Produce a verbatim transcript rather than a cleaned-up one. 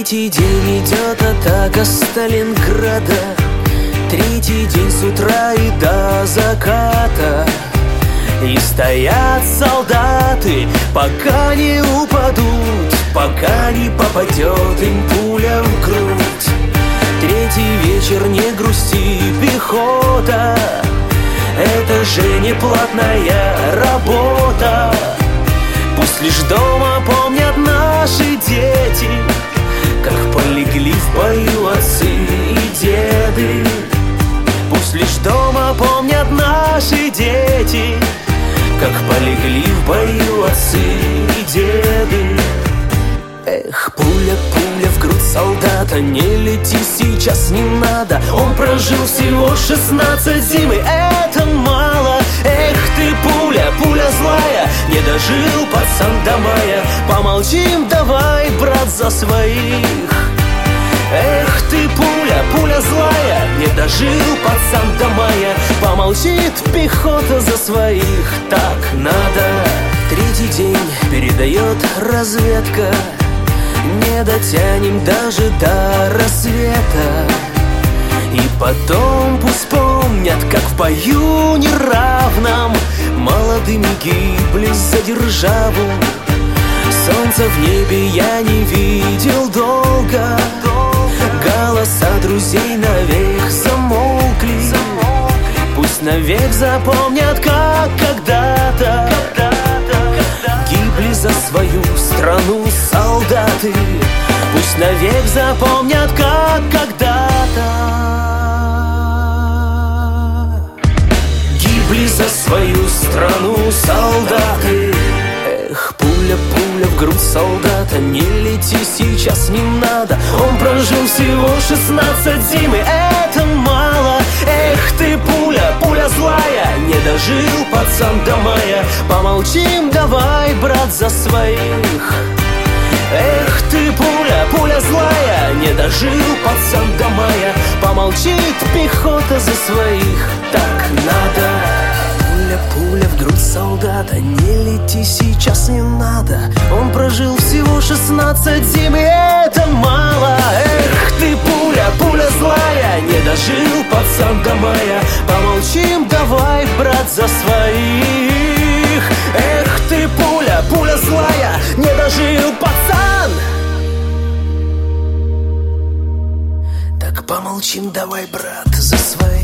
Третий день идет атака Сталинграда. Третий день с утра и до заката. И стоят солдаты, пока не упадут, пока не попадет им пуля в грудь. Третий вечер, не грусти, пехота, это же не платная работа. Пусть лишь дома помнят наши дети, как полегли в бою отцы и деды. Пусть лишь дома помнят наши дети, как полегли в бою отцы и деды. Эх, пуля, пуля в грудь солдата, не лети сейчас, не надо. Он прожил всего шестнадцать зим, и это мало. Эх ты, пуля, пуля злая, не дожил пацан до мая. Помолчим, давай, брат, за своих. Эх ты, пуля, пуля злая, не дожил пацан до мая. Помолчит пехота за своих. Так надо. Третий день передает разведка, не дотянем даже до рассвета. И потом пусть помнят, как в бою неравном молодыми гибли за державу. Солнца в небе я не видел долго, голоса друзей навек замолкли. Пусть навек запомнят, как когда-то гибли за свою страну солдаты. Пусть навек запомнят, как когда-то гибли за свою страну солдаты. Эх, пуля, пуля в грудь солдата, не лети сейчас, не надо. Он прожил всего шестнадцать зим, и это мало. Эх ты, пуля, пуля злая, не дожил пацан до мая. Помолчим, давай, брат, за своих. Эх ты, пуля, пуля злая, не дожил пацан до мая. Помолчит пехота за своих. Так надо. Пуля, пуля в грудь солдата, не лети сейчас, не надо. Он прожил всего шестнадцать зим, и это мало. Эх ты, пуля, пуля злая, не дожил пацан до мая. Помолчим, давай, брат, за своих. Эх ты, пуля, пуля злая, не дожил пацан. Так помолчим, давай, брат, за своих.